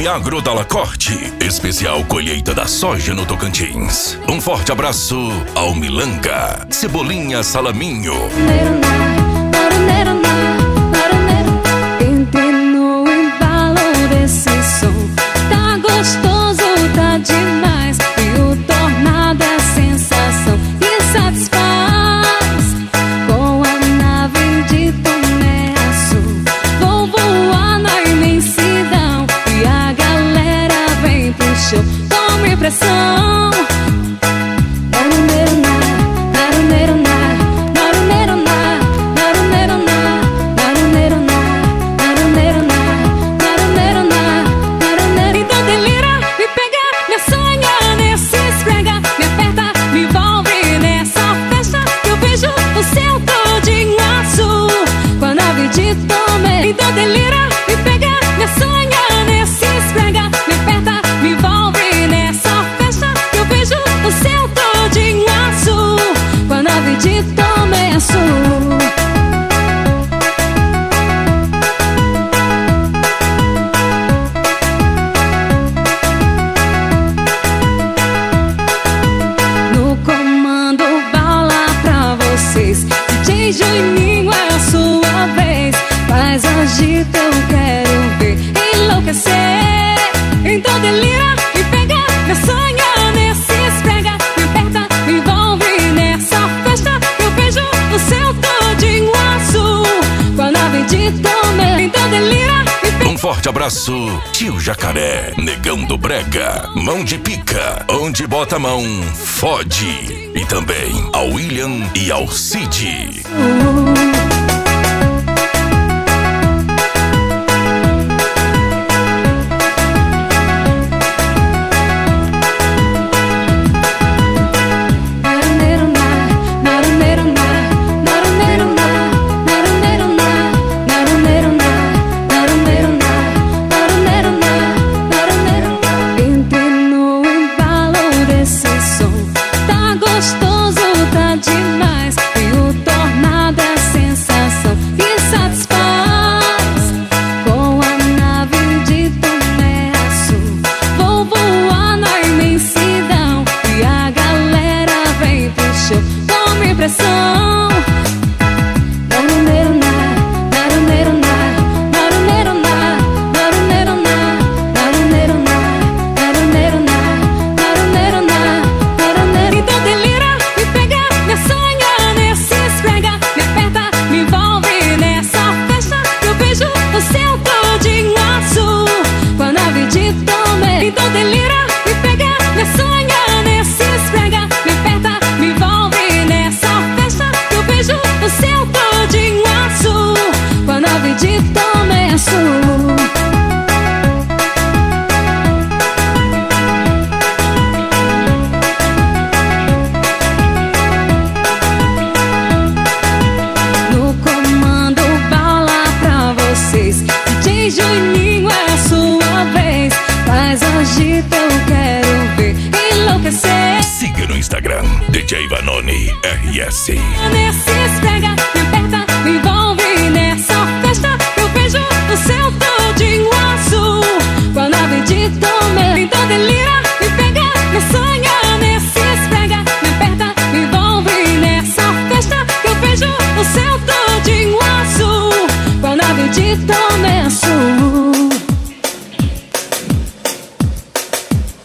Agro da Lacorte, especial colheita da soja no Tocantins. Um forte abraço ao Milanga, Cebolinha Salaminho. Entrei no embalo desse som, tá gostoso, tá demais. E o tornado é sensação que satisfaz. Com a nave de Tomé Açu, vou voar na imensidão e a galera vem pro show. Tome pressão. Então delira e pega, me sonha nesse esfrega, me aperta, me envolve nessa festa que eu vejo o céu todinho azul com a nave de Tomé Açu. No comando bala pra vocês, DJ Juninho é a sua vez. Faz agita, eu quero ver enlouquecer. Então delira e pega, me sonha nesse esfrega, me aperta, me envolve nessa festa. Eu vejo o céu todinho azul com a nave de Tomé. Então delira e pega. Um forte abraço, tio Jacaré, Negão do Brega, Mão de Pica, onde bota a mão, fode. E também ao William e ao Cid. Então delira e pega, me sonha nesse esfrega, me aperta, me envolve nessa festa que eu vejo o céu todinho azul com a nave de Tomé Açu. No comando bala pra vocês, DJ Juninho é a sua vez. Faz agita, eu quero ver enlouquecer. Siga no Instagram, DJ Vanoni RS. Nesse esfrega, me aperta, me envolve nessa festa. Eu vejo o céu todinho azul com a nave de Tomé. Então delira e pega, me sonha nesse esfrega, me aperta, me envolve nessa festa. Eu vejo o céu todinho azul com a nave de Tomé Açu.